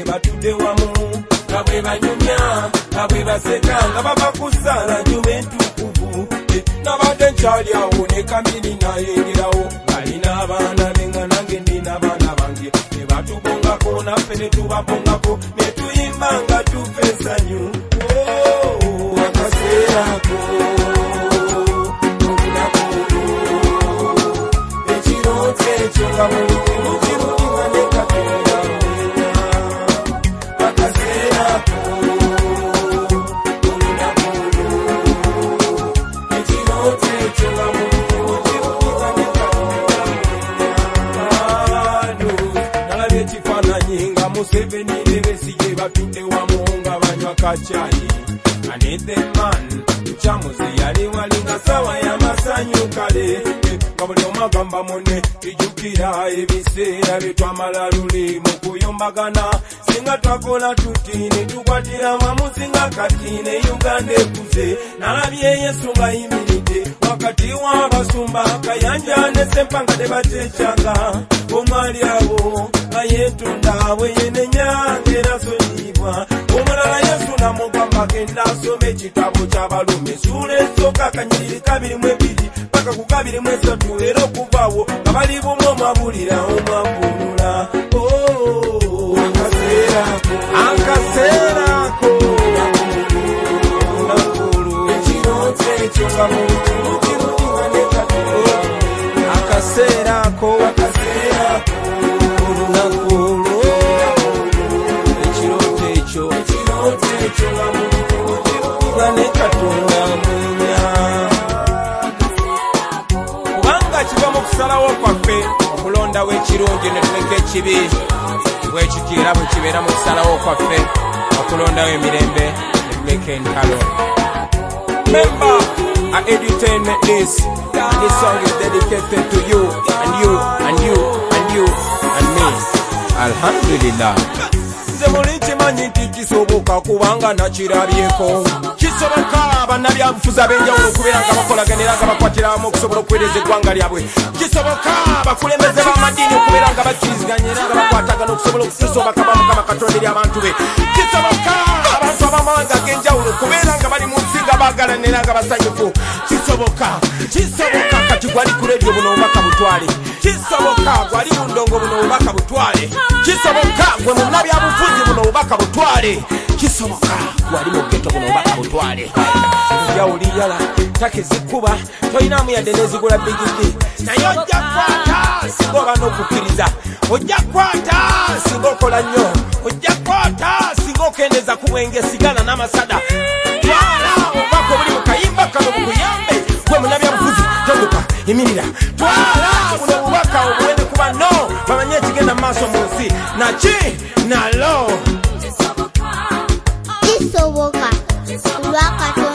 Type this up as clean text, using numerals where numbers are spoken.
batudde wamu nga bwe banyumya nga bwe baseka nga bava ku ssala juma entukuvu nabadde nkyali awo ne Kamini nayengerawo balina abaana be nga nange ndina abaana bange ne batubongako naffe ne tubabongako ne tuyimba nga tufa essanyu akaseerako ekirooto ekyo nga buli kimu kirunga ne Katonda akaseerako ekirooto ekyo nga buli kimu kirunga ne Katonda nalabye ekifaananyi nga Museveni ne Besigye batudde wamu nga banywa kacaayi anedde man kyamuzi yali wali nga sawa y'amasanyu kale nga buli omu agamba munne tujjukira ebiseera bye twamala luli mu kuyombagana singa twakola tuti ne tukwatira wamu singa kati ne Uganda ekuze nalabye Yesu ng'ayimiridde wakati w'abasumba Kayanja ne Ssempanga ne batekyanga omwali awo nga yeetunda bweyenenya ng'era sonyiyibwa omulala Yesu namugamba genda asome ekitabo ky'Abalume ssuula esooka akanyiriri 22 paka ku 23 era okuvaawo nga bali bumu omwabulira omwavunula akaseerako ekirooto ekyo nga buli kimu kirunga ne Katonda akaseerako olunaku olwo ekirooto ekyo nga buli kimu kirunga ne Katonda mwenya kubanga kiva mu kusalawo kwaffe okulondawo ekirungi ne tuleka ekibi bwekiti era bwe kibeera mu kusalawo kwaffe okulondawo emirembe ne tuleka entalo. Remember, I entertainment this and this song is dedicated to you and you and you and you and me. Alhamdulillah. Nze muli kimanyi nti kisoboka kubanga nakirabyeko kisoboka bannabyabufuzi ab'enjawulo okubeera nga bakolaganira nga bakwatira wamu okusobola okuweereza eggwanga lyabwe kisoboka bakulembeze b'amadiini okubeera nga bakkiriziganya era nga bakwatagana okusobola okutusobaka Mukama Katonda eri abantu be kisoboka abantu ab'amawanga ag'enjawulo okubeera nga bali mu nsi nga baagalanira era nga basanyufu kisoboka kati gwali ku leediyo buno obubaka butwale kisoboka gwali mu ndongo buno obubaka butwale kisoboka gwe mu bnnabyabufuzi buno obubaka butwale kisoboka gwali mu ggeto buno obubaka butwale njawuli yala takezikuba toyinamu yadde nezigula bigidi naye ojja kwata singa oba n'okukkiriza ojja kwata singa okola nnyo ojja kwata singa okendeza ku mwenge sigala n'amasada twala obubaka obuli mu kayimba kano bukuyambe gwe munnabyabufuzi tonduka imirira twala buno obubaka obuwene kuba no bamanye ekigenda mu maaso mu nsi naki nalo kisoboka olwa Katonda